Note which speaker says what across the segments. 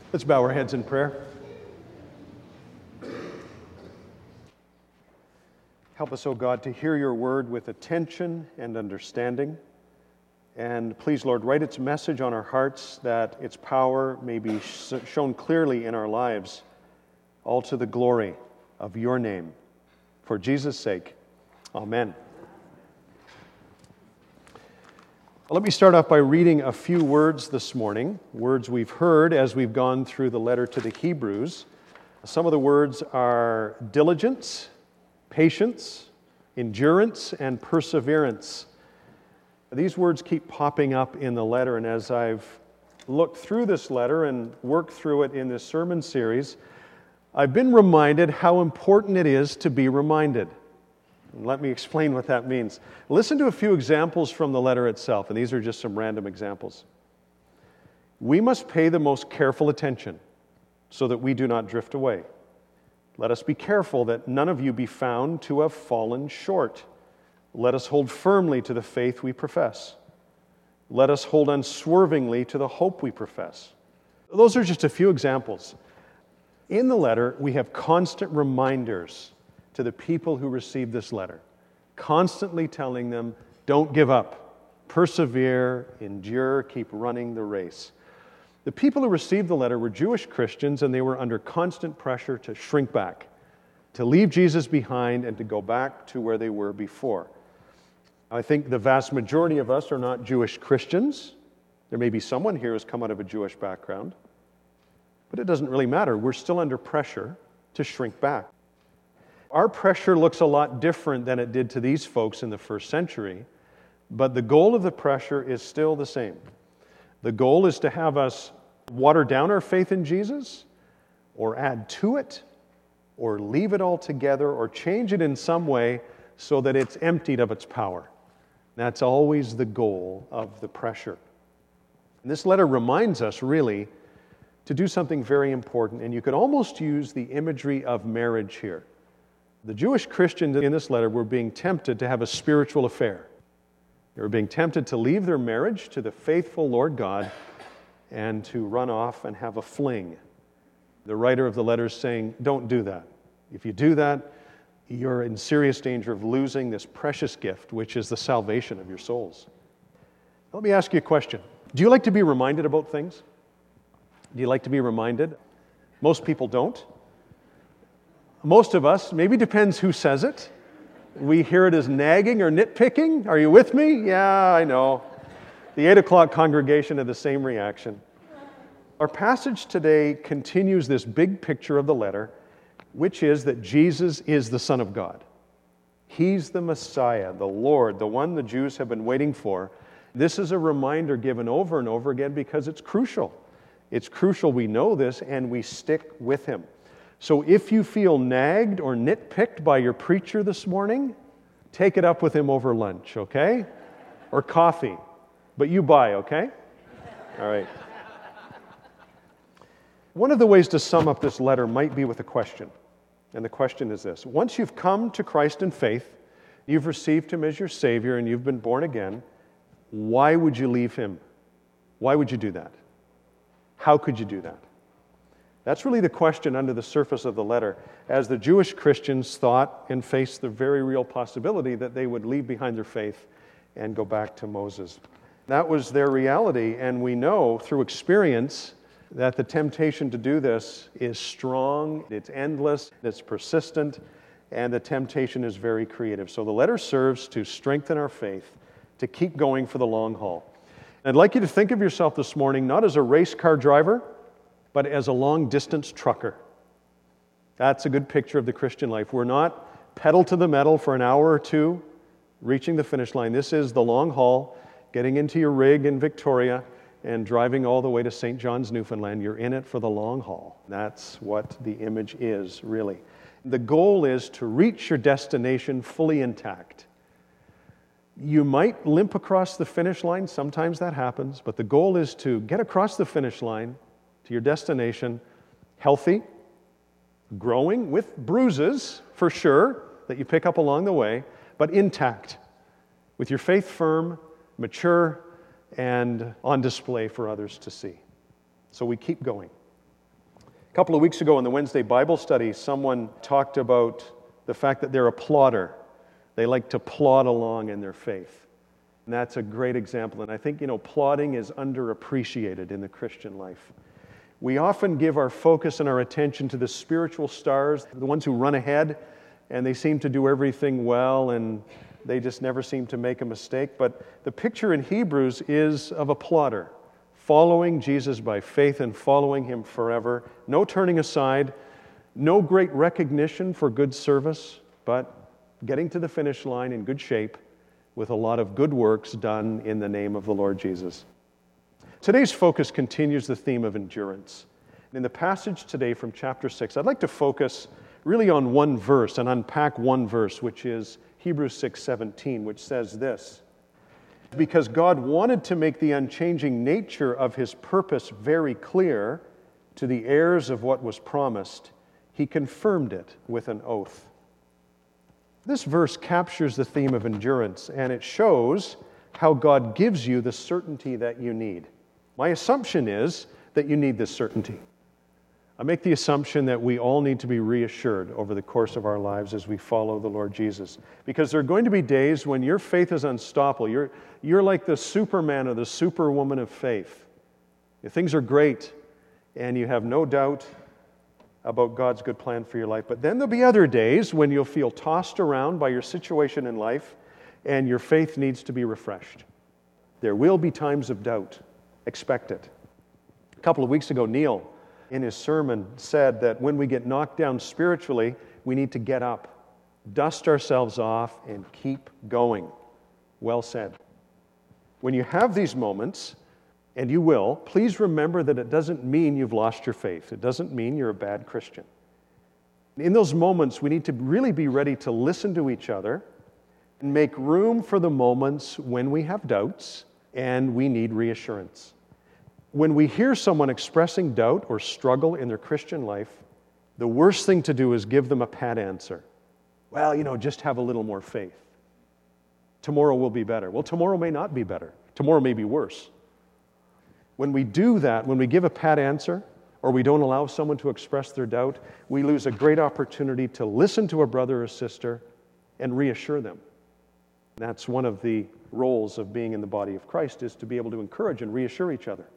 Speaker 1: Let's bow our heads in prayer. Help us, O God, to hear your word with attention and understanding. And please, Lord, write its message on our hearts that its power may be shown clearly in our lives, all to the glory of your name. For Jesus' sake, amen. Let me start off by reading a few words this morning, words we've heard as we've gone through the letter to the Hebrews. Some of the words are diligence, patience, endurance, and perseverance. These words keep popping up in the letter, and as I've looked through this letter and worked through it in this sermon series, I've been reminded how important it is to be reminded. And let me explain what that means. Listen to a few examples from the letter itself, and these are just some random examples. We must pay the most careful attention so that we do not drift away. Let us be careful that none of you be found to have fallen short. Let us hold firmly to the faith we profess. Let us hold unswervingly to the hope we profess. Those are just a few examples. In the letter, we have constant reminders to the people who received this letter, constantly telling them, don't give up, persevere, endure, keep running the race. The people who received the letter were Jewish Christians, and they were under constant pressure to shrink back, to leave Jesus behind, and to go back to where they were before. I think the vast majority of us are not Jewish Christians. There may be someone here who's come out of a Jewish background, but it doesn't really matter. We're still under pressure to shrink back. Our pressure looks a lot different than it did to these folks in the first century, but the goal of the pressure is still the same. The goal is to have us water down our faith in Jesus, or add to it, or leave it altogether, or change it in some way so that it's emptied of its power. That's always the goal of the pressure. And this letter reminds us, really, to do something very important, and you could almost use the imagery of marriage here. The Jewish Christians in this letter were being tempted to have a spiritual affair. They were being tempted to leave their marriage to the faithful Lord God and to run off and have a fling. The writer of the letter is saying, don't do that. If you do that, you're in serious danger of losing this precious gift, which is the salvation of your souls. Let me ask you a question. Do you like to be reminded about things? Do you like to be reminded? Most people don't. Most of us, maybe depends who says it. We hear it as nagging or nitpicking. Are you with me? Yeah, I know. The 8 o'clock congregation had the same reaction. Our passage today continues this big picture of the letter, which is that Jesus is the Son of God. He's the Messiah, the Lord, the one the Jews have been waiting for. This is a reminder given over and over again because it's crucial. It's crucial we know this and we stick with Him. So if you feel nagged or nitpicked by your preacher this morning, take it up with him over lunch, okay? Or coffee. But you buy, okay? All right. One of the ways to sum up this letter might be with a question. And the question is this. Once you've come to Christ in faith, you've received Him as your Savior, and you've been born again, why would you leave Him? Why would you do that? How could you do that? That's really the question under the surface of the letter, as the Jewish Christians thought and faced the very real possibility that they would leave behind their faith and go back to Moses. That was their reality, and we know through experience that the temptation to do this is strong, it's endless, it's persistent, and the temptation is very creative. So the letter serves to strengthen our faith, to keep going for the long haul. And I'd like you to think of yourself this morning not as a race car driver, but as a long-distance trucker. That's a good picture of the Christian life. We're not pedal to the metal for an hour or two, reaching the finish line. This is the long haul, getting into your rig in Victoria and driving all the way to St. John's, Newfoundland. You're in it for the long haul. That's what the image is, really. The goal is to reach your destination fully intact. You might limp across the finish line. Sometimes that happens. But the goal is to get across the finish line to your destination healthy, growing with bruises, for sure, that you pick up along the way, but intact, with your faith firm, mature, and on display for others to see. So we keep going. couple of weeks ago in the Wednesday Bible study, someone talked about the fact that they're a plodder. They like to plod along in their faith. And that's a great example. And I think, plodding is underappreciated in the Christian life. We often give our focus and our attention to the spiritual stars, the ones who run ahead, and they seem to do everything well, and they just never seem to make a mistake. But the picture in Hebrews is of a plodder, following Jesus by faith and following Him forever. No turning aside, no great recognition for good service, but getting to the finish line in good shape with a lot of good works done in the name of the Lord Jesus. Today's focus continues the theme of endurance. In the passage today from chapter 6, I'd like to focus really on one verse and unpack one verse, which is Hebrews 6:17, which says this: "Because God wanted to make the unchanging nature of His purpose very clear to the heirs of what was promised, He confirmed it with an oath." This verse captures the theme of endurance, and it shows how God gives you the certainty that you need. My assumption is that you need this certainty. I make the assumption that we all need to be reassured over the course of our lives as we follow the Lord Jesus. Because there are going to be days when your faith is unstoppable. You're like the Superman or the Superwoman of faith. Things are great, and you have no doubt about God's good plan for your life. But then there'll be other days when you'll feel tossed around by your situation in life, and your faith needs to be refreshed. There will be times of doubt. Expect it. A couple of weeks ago, Neil, in his sermon, said that when we get knocked down spiritually, we need to get up, dust ourselves off, and keep going. Well said. When you have these moments, and you will, please remember that it doesn't mean you've lost your faith. It doesn't mean you're a bad Christian. In those moments, we need to really be ready to listen to each other and make room for the moments when we have doubts and we need reassurance. When we hear someone expressing doubt or struggle in their Christian life, the worst thing to do is give them a pat answer. Well, just have a little more faith. Tomorrow will be better. Well, tomorrow may not be better. Tomorrow may be worse. When we do that, when we give a pat answer, or we don't allow someone to express their doubt, we lose a great opportunity to listen to a brother or sister and reassure them. That's one of the roles of being in the body of Christ, is to be able to encourage and reassure each other.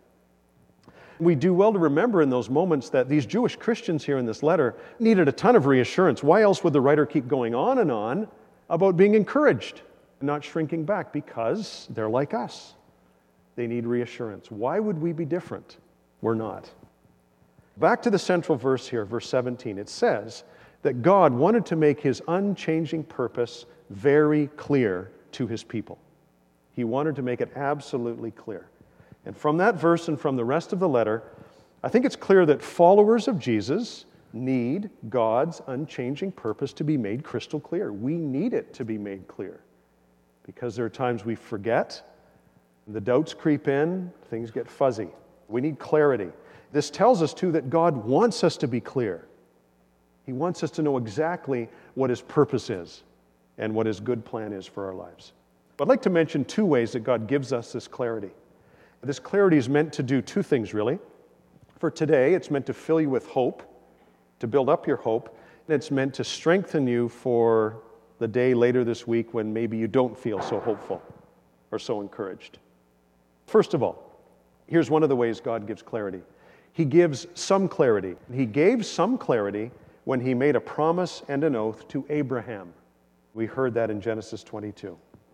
Speaker 1: We do well to remember in those moments that these Jewish Christians here in this letter needed a ton of reassurance. Why else would the writer keep going on and on about being encouraged and not shrinking back? Because they're like us. They need reassurance. Why would we be different? We're not. Back to the central verse here, verse 17. It says that God wanted to make His unchanging purpose very clear to His people. He wanted to make it absolutely clear. And from that verse and from the rest of the letter, I think it's clear that followers of Jesus need God's unchanging purpose to be made crystal clear. We need it to be made clear because there are times we forget. The doubts creep in, things get fuzzy. We need clarity. This tells us, too, that God wants us to be clear. He wants us to know exactly what His purpose is and what His good plan is for our lives. But I'd like to mention two ways that God gives us this clarity. This clarity is meant to do two things, really. For today, it's meant to fill you with hope, to build up your hope, and it's meant to strengthen you for the day later this week when maybe you don't feel so hopeful or so encouraged. First of all, here's one of the ways God gives clarity. He gives some clarity. He gave some clarity when He made a promise and an oath to Abraham. We heard that in Genesis 22.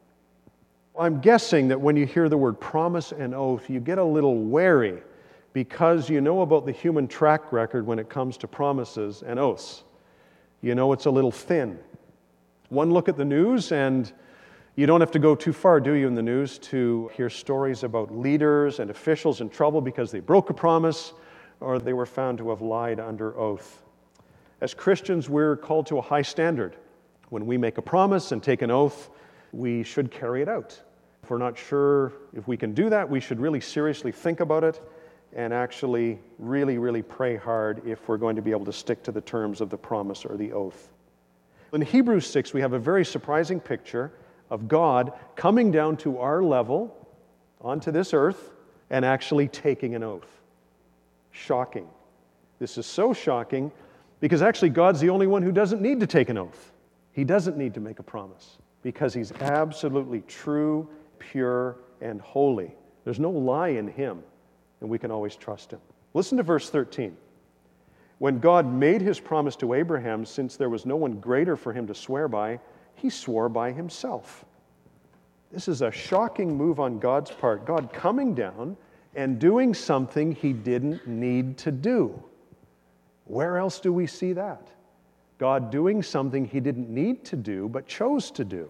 Speaker 1: I'm guessing that when you hear the word promise and oath, you get a little wary because you know about the human track record when it comes to promises and oaths. You know it's a little thin. One look at the news, and you don't have to go too far, do you, in the news to hear stories about leaders and officials in trouble because they broke a promise or they were found to have lied under oath. As Christians, we're called to a high standard. When we make a promise and take an oath, we should carry it out. If we're not sure if we can do that, we should really seriously think about it and actually really, really pray hard if we're going to be able to stick to the terms of the promise or the oath. In Hebrews 6, we have a very surprising picture of God coming down to our level, onto this earth, and actually taking an oath. Shocking. This is so shocking because actually God's the only one who doesn't need to take an oath. He doesn't need to make a promise because he's absolutely true, pure, and holy. There's no lie in him, and we can always trust him. Listen to verse 13. When God made his promise to Abraham, since there was no one greater for him to swear by, he swore by himself. This is a shocking move on God's part. God coming down and doing something he didn't need to do. Where else do we see that? God doing something he didn't need to do, but chose to do.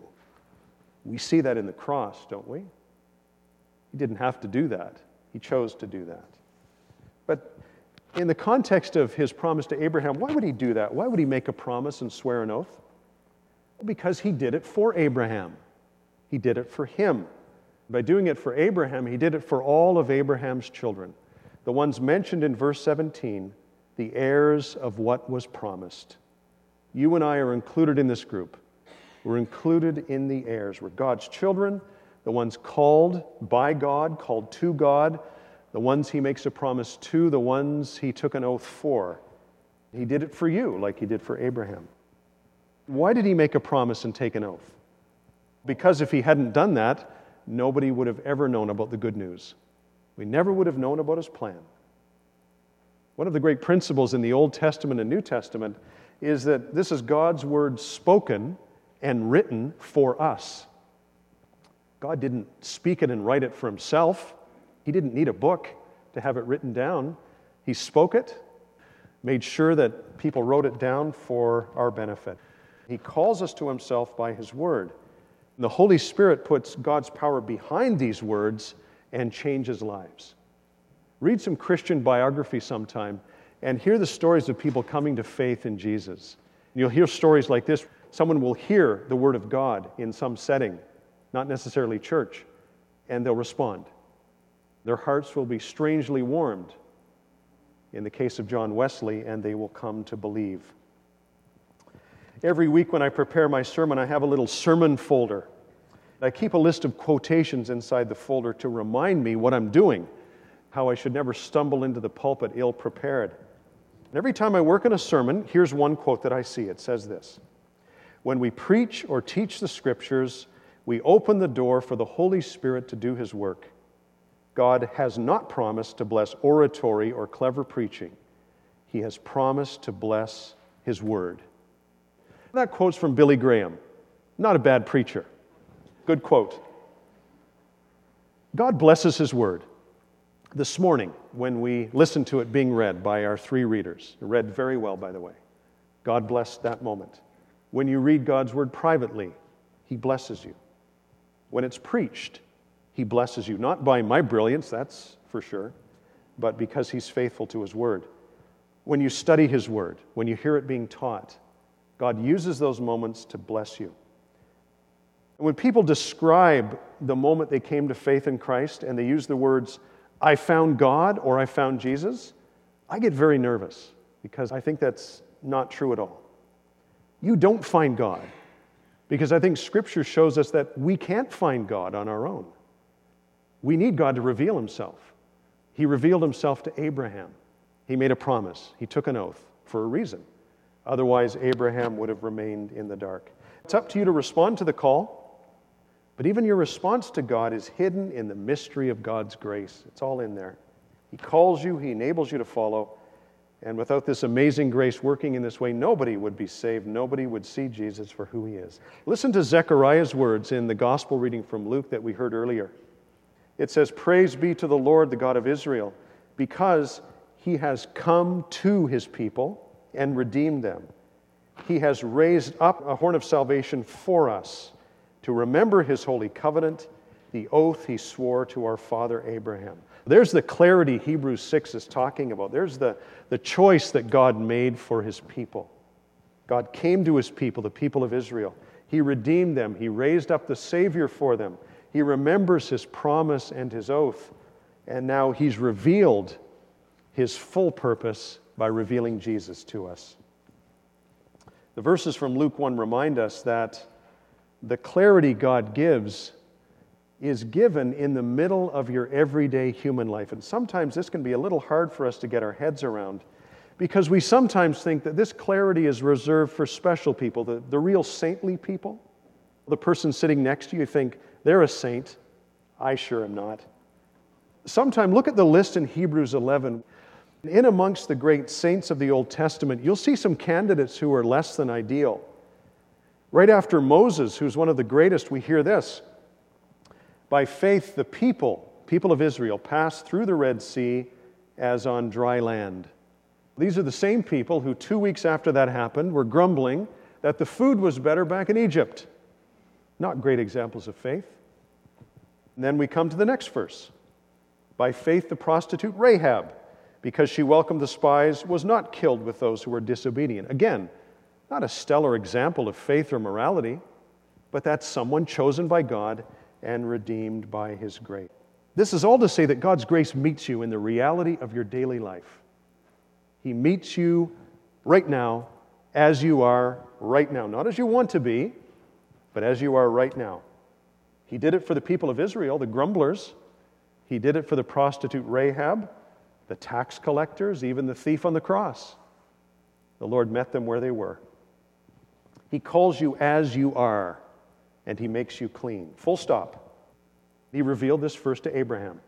Speaker 1: We see that in the cross, don't we? He didn't have to do that. He chose to do that. But in the context of his promise to Abraham, why would he do that? Why would he make a promise and swear an oath? Because he did it for Abraham. He did it for him. By doing it for Abraham, he did it for all of Abraham's children, the ones mentioned in verse 17, the heirs of what was promised. You and I are included in this group. We're included in the heirs. We're God's children, the ones called by God, called to God, the ones he makes a promise to, the ones he took an oath for. He did it for you like he did for Abraham. Why did he make a promise and take an oath? Because if he hadn't done that, nobody would have ever known about the good news. We never would have known about his plan. One of the great principles in the Old Testament and New Testament is that this is God's word spoken and written for us. God didn't speak it and write it for himself. He didn't need a book to have it written down. He spoke it, made sure that people wrote it down for our benefit. He calls us to himself by his word. The Holy Spirit puts God's power behind these words and changes lives. Read some Christian biography sometime and hear the stories of people coming to faith in Jesus. You'll hear stories like this. Someone will hear the word of God in some setting, not necessarily church, and they'll respond. Their hearts will be strangely warmed in the case of John Wesley, and they will come to believe. Every week when I prepare my sermon, I have a little sermon folder. I keep a list of quotations inside the folder to remind me what I'm doing, how I should never stumble into the pulpit ill-prepared. And every time I work on a sermon, here's one quote that I see. It says this: "When we preach or teach the Scriptures, we open the door for the Holy Spirit to do his work. God has not promised to bless oratory or clever preaching. He has promised to bless his word." That quote's from Billy Graham. Not a bad preacher. Good quote. God blesses his word. This morning, when we listened to it being read by our three readers, read very well, by the way, God blessed that moment. When you read God's word privately, he blesses you. When it's preached, he blesses you, not by my brilliance, that's for sure, but because he's faithful to his word. When you study his word, when you hear it being taught, God uses those moments to bless you. When people describe the moment they came to faith in Christ and they use the words, "I found God" or "I found Jesus," I get very nervous because I think that's not true at all. You don't find God because I think Scripture shows us that we can't find God on our own. We need God to reveal himself. He revealed himself to Abraham. He made a promise. He took an oath for a reason. Otherwise, Abraham would have remained in the dark. It's up to you to respond to the call, but even your response to God is hidden in the mystery of God's grace. It's all in there. He calls you, he enables you to follow, and without this amazing grace working in this way, nobody would be saved. Nobody would see Jesus for who he is. Listen to Zechariah's words in the gospel reading from Luke that we heard earlier. It says, "Praise be to the Lord, the God of Israel, because he has come to his people and redeemed them. He has raised up a horn of salvation for us to remember his holy covenant, the oath he swore to our father Abraham." There's the clarity Hebrews 6 is talking about. There's the choice that God made for his people. God came to his people, the people of Israel. He redeemed them. He raised up the Savior for them. He remembers his promise and his oath. And now he's revealed his full purpose by revealing Jesus to us. The verses from Luke 1 remind us that the clarity God gives is given in the middle of your everyday human life. And sometimes this can be a little hard for us to get our heads around because we sometimes think that this clarity is reserved for special people, the real saintly people. The person sitting next to you, think, they're a saint. I sure am not. Sometime look at the list in Hebrews 11. In amongst the great saints of the Old Testament, you'll see some candidates who are less than ideal. Right after Moses, who's one of the greatest, we hear this. By faith, the people of Israel passed through the Red Sea as on dry land. These are the same people who 2 weeks after that happened were grumbling that the food was better back in Egypt. Not great examples of faith. And then we come to the next verse. By faith, the prostitute Rahab, because she welcomed the spies, was not killed with those who were disobedient. Again, not a stellar example of faith or morality, but that's someone chosen by God and redeemed by His grace. This is all to say that God's grace meets you in the reality of your daily life. He meets you right now, as you are right now. Not as you want to be, but as you are right now. He did it for the people of Israel, the grumblers. He did it for the prostitute Rahab, the tax collectors, even the thief on the cross. The Lord met them where they were. He calls you as you are, and He makes you clean. Full stop. He revealed this first to Abraham.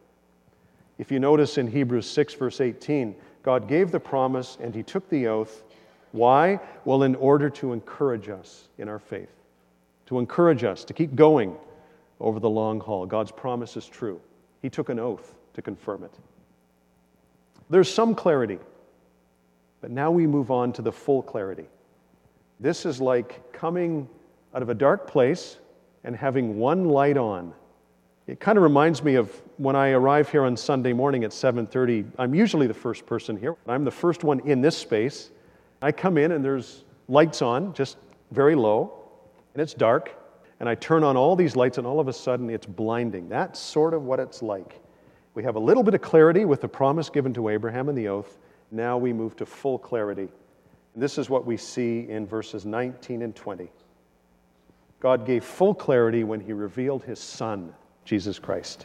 Speaker 1: If you notice in Hebrews 6, verse 18, God gave the promise and He took the oath. Why? Well, in order to encourage us in our faith, to encourage us to keep going over the long haul. God's promise is true. He took an oath to confirm it. There's some clarity, but now we move on to the full clarity. This is like coming out of a dark place and having one light on. It kind of reminds me of when I arrive here on Sunday morning at 7:30. I'm usually the first person here. I'm the first one in this space. I come in and there's lights on, just very low, and it's dark. And I turn on all these lights and all of a sudden it's blinding. That's sort of what it's like. We have a little bit of clarity with the promise given to Abraham and the oath. Now we move to full clarity. And this is what we see in verses 19 and 20. God gave full clarity when He revealed His Son, Jesus Christ.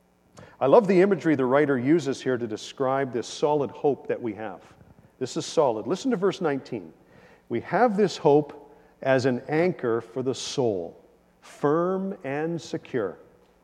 Speaker 1: I love the imagery the writer uses here to describe this solid hope that we have. This is solid. Listen to verse 19. We have this hope as an anchor for the soul, firm and secure.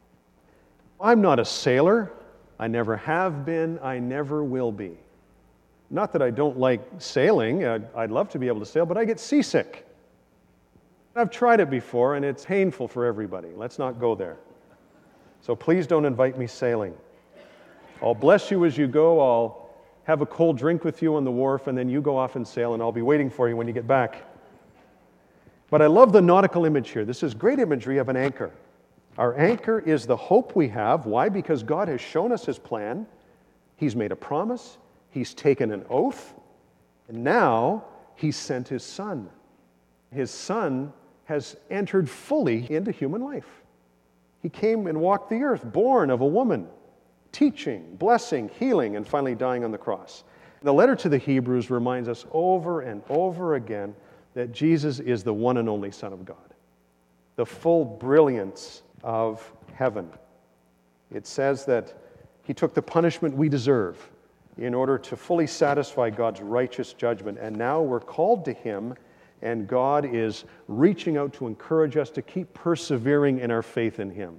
Speaker 1: I'm not a sailor. I never have been. I never will be. Not that I don't like sailing. I'd love to be able to sail, but I get seasick. I've tried it before, and it's painful for everybody. Let's not go there. So please don't invite me sailing. I'll bless you as you go. I'll have a cold drink with you on the wharf, and then you go off and sail, and I'll be waiting for you when you get back. But I love the nautical image here. This is great imagery of an anchor. Our anchor is the hope we have. Why? Because God has shown us His plan. He's made a promise. He's taken an oath. And now He's sent His Son. His Son has entered fully into human life. He came and walked the earth, born of a woman, teaching, blessing, healing, and finally dying on the cross. The letter to the Hebrews reminds us over and over again that Jesus is the one and only Son of God, the full brilliance of heaven. It says that He took the punishment we deserve in order to fully satisfy God's righteous judgment, and now we're called to Him, and God is reaching out to encourage us to keep persevering in our faith in Him.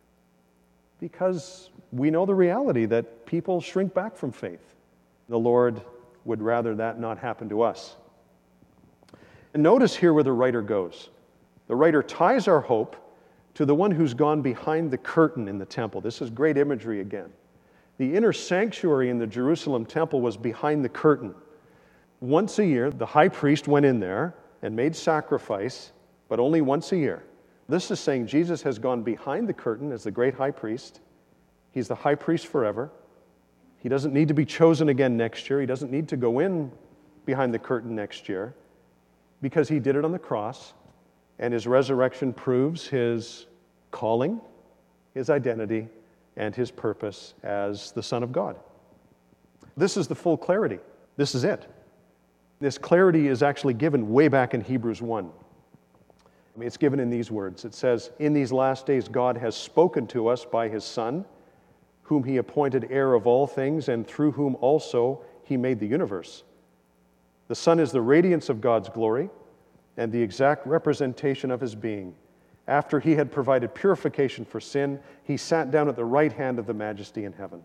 Speaker 1: Because we know the reality that people shrink back from faith. The Lord would rather that not happen to us. And notice here where the writer goes. The writer ties our hope to the one who's gone behind the curtain in the temple. This is great imagery again. The inner sanctuary in the Jerusalem temple was behind the curtain. Once a year, the high priest went in there and made sacrifice, but only once a year. This is saying Jesus has gone behind the curtain as the great high priest. He's the high priest forever. He doesn't need to be chosen again next year. He doesn't need to go in behind the curtain next year because He did it on the cross, and His resurrection proves His calling, His identity, and His purpose as the Son of God. This is the full clarity. This is it. This clarity is actually given way back in Hebrews 1. It's given in these words. It says, "In these last days God has spoken to us by His Son, whom He appointed heir of all things, and through whom also He made the universe. The Son is the radiance of God's glory and the exact representation of his being. After he had provided purification for sin, he sat down at the right hand of the Majesty in heaven.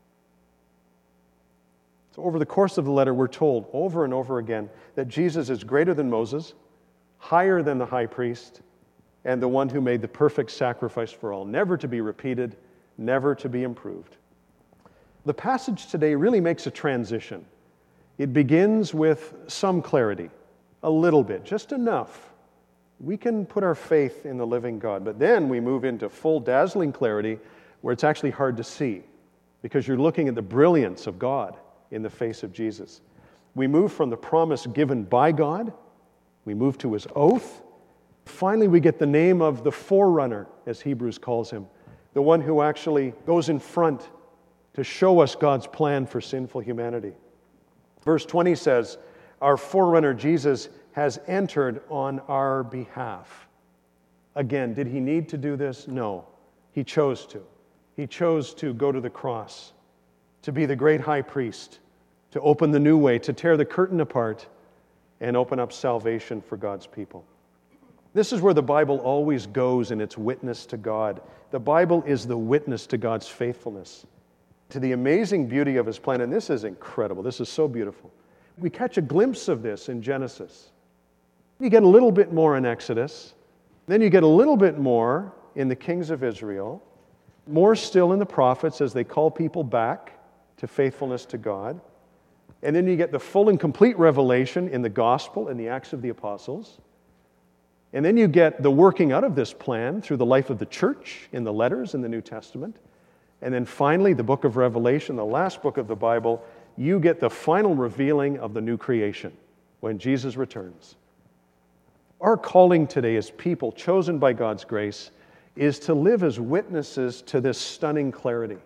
Speaker 1: So over the course of the letter, we're told over and over again that Jesus is greater than Moses, higher than the high priest, and the one who made the perfect sacrifice for all, never to be repeated, never to be improved. The passage today really makes a transition. It begins with some clarity, a little bit, just enough. We can put our faith in the living God, but then we move into full dazzling clarity where it's actually hard to see because you're looking at the brilliance of God in the face of Jesus. We move from the promise given by God, we move to his oath. Finally, we get the name of the forerunner, as Hebrews calls him, the one who actually goes in front to show us God's plan for sinful humanity. Verse 20 says, our forerunner Jesus has entered on our behalf. Again, did he need to do this? No. He chose to. He chose to go to the cross, to be the great high priest, to open the new way, to tear the curtain apart and open up salvation for God's people. This is where the Bible always goes in its witness to God. The Bible is the witness to God's faithfulness, to the amazing beauty of his plan. And this is incredible. This is so beautiful. We catch a glimpse of this in Genesis. You get a little bit more in Exodus. Then you get a little bit more in the kings of Israel. More still in the prophets as they call people back to faithfulness to God. And then you get the full and complete revelation in the gospel and the Acts of the Apostles. And then you get the working out of this plan through the life of the church in the letters in the New Testament. And then finally, the book of Revelation, the last book of the Bible, you get the final revealing of the new creation when Jesus returns. Our calling today as people chosen by God's grace is to live as witnesses to this stunning clarity.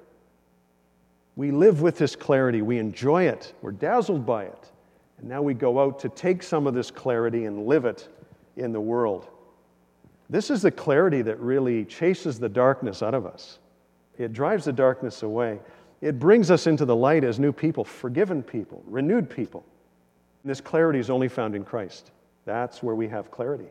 Speaker 1: We live with this clarity. We enjoy it. We're dazzled by it. And now we go out to take some of this clarity and live it in the world. This is the clarity that really chases the darkness out of us. It drives the darkness away. It brings us into the light as new people, forgiven people, renewed people. And this clarity is only found in Christ. That's where we have clarity.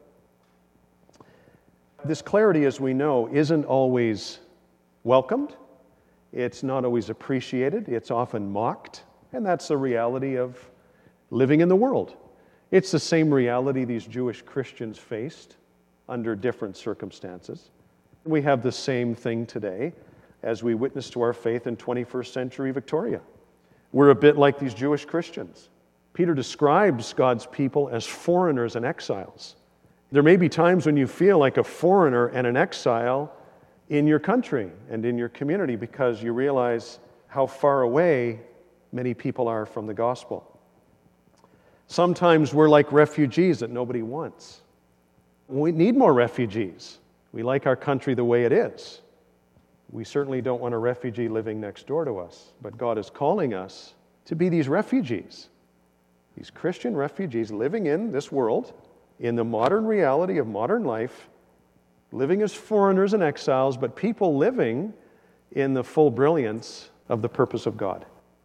Speaker 1: This clarity, as we know, isn't always welcomed. It's not always appreciated. It's often mocked. And that's the reality of living in the world. It's the same reality these Jewish Christians faced under different circumstances. We have the same thing today as we witness to our faith in 21st century Victoria. We're a bit like these Jewish Christians. Peter describes God's people as foreigners and exiles. There may be times when you feel like a foreigner and an exile in your country and in your community because you realize how far away many people are from the gospel. Sometimes we're like refugees that nobody wants. We need more refugees. We like our country the way it is. We certainly don't want a refugee living next door to us, but God is calling us to be these refugees, these Christian refugees living in this world, in the modern reality of modern life, living as foreigners and exiles, but people living in the full brilliance of the purpose of God.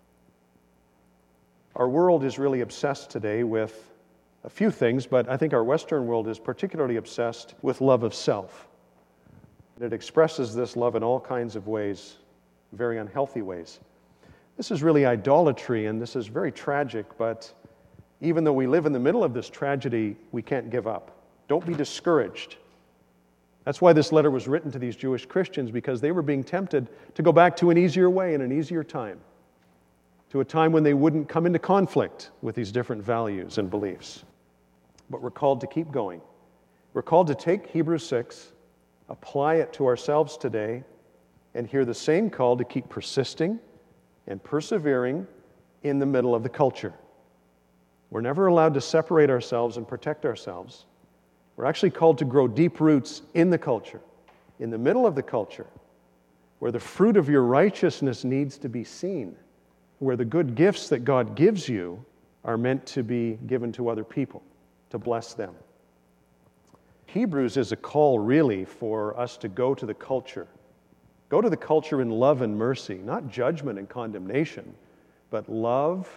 Speaker 1: Our world is really obsessed today with a few things, but I think our Western world is particularly obsessed with love of self. It expresses this love in all kinds of ways, very unhealthy ways. This is really idolatry, and this is very tragic, but even though we live in the middle of this tragedy, we can't give up. Don't be discouraged. That's why this letter was written to these Jewish Christians, because they were being tempted to go back to an easier way and an easier time, to a time when they wouldn't come into conflict with these different values and beliefs. But we're called to keep going. We're called to take Hebrews 6, apply it to ourselves today, and hear the same call to keep persisting and persevering in the middle of the culture. We're never allowed to separate ourselves and protect ourselves. We're actually called to grow deep roots in the culture, in the middle of the culture, where the fruit of your righteousness needs to be seen, where the good gifts that God gives you are meant to be given to other people, to bless them. Hebrews is a call really for us to go to the culture. Go to the culture in love and mercy, not judgment and condemnation, but love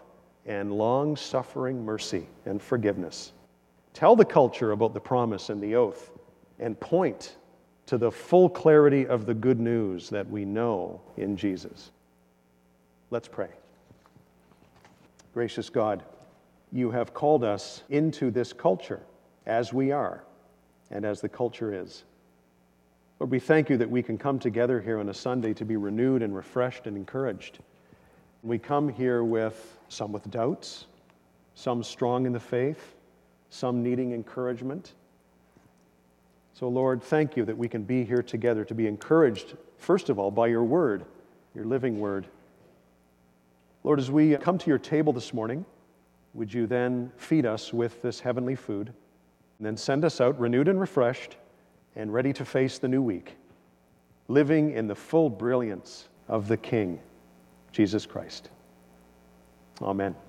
Speaker 1: and long-suffering mercy and forgiveness. Tell the culture about the promise and the oath, and point to the full clarity of the good news that we know in Jesus. Let's pray. Gracious God, you have called us into this culture as we are and as the culture is. Lord, we thank you that we can come together here on a Sunday to be renewed and refreshed and encouraged. We come here with some with doubts, some strong in the faith, some needing encouragement. So, Lord, thank you that we can be here together to be encouraged, first of all, by your word, your living word. Lord, as we come to your table this morning, would you then feed us with this heavenly food, and then send us out renewed and refreshed and ready to face the new week, living in the full brilliance of the King, Jesus Christ. Amen.